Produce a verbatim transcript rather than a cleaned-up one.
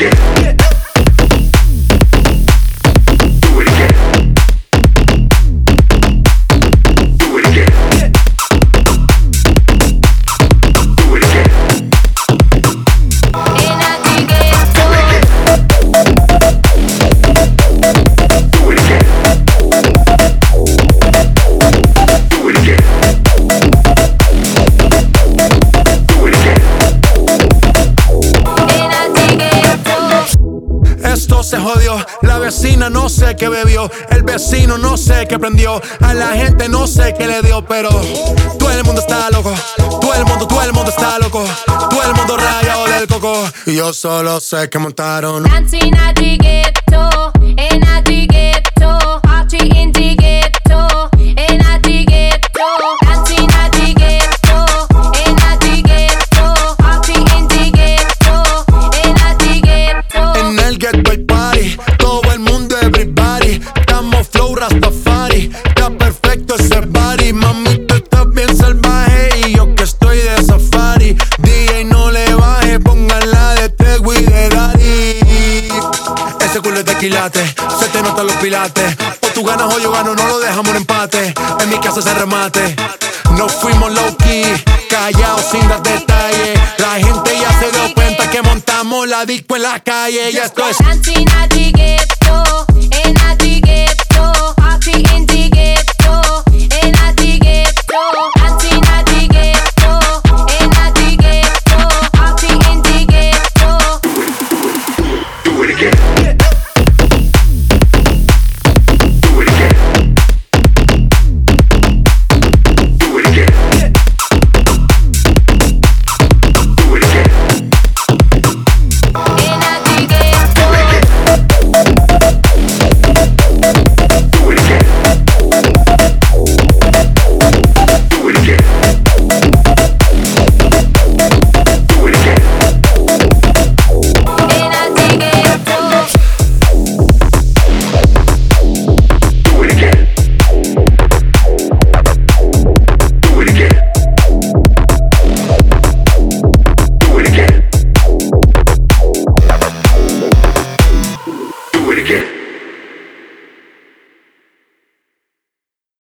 Se jodió, la vecina no sé qué bebió, el vecino no sé qué prendió, a la gente no sé qué le dio, pero todo el mundo está loco, todo el mundo, todo el mundo está loco, todo el mundo rayado del coco, y yo solo sé que montaron Dancing at the ghetto, in at the ghetto, party in the ghetto, in at the ghetto, dancing at the ghetto, in at the ghetto, party in the ghetto, in at the ghetto. En el ghetto hay party, todo el mundo everybody, estamos flow Rastafari, está perfecto ese body, mami tú estás bien salvaje y yo que estoy de safari, D J no le baje, pónganla de Tego y de Daddy. Ese culo es de quilate, se te notan los pilates, o tú ganas o yo gano, no lo dejamos en empate, en mi casa se remate. No fuimos low key, callados sin dar detalles. La gente ya se dio cuenta que montamos la disco en la calle. Ya esto es Dancing at the ghetto.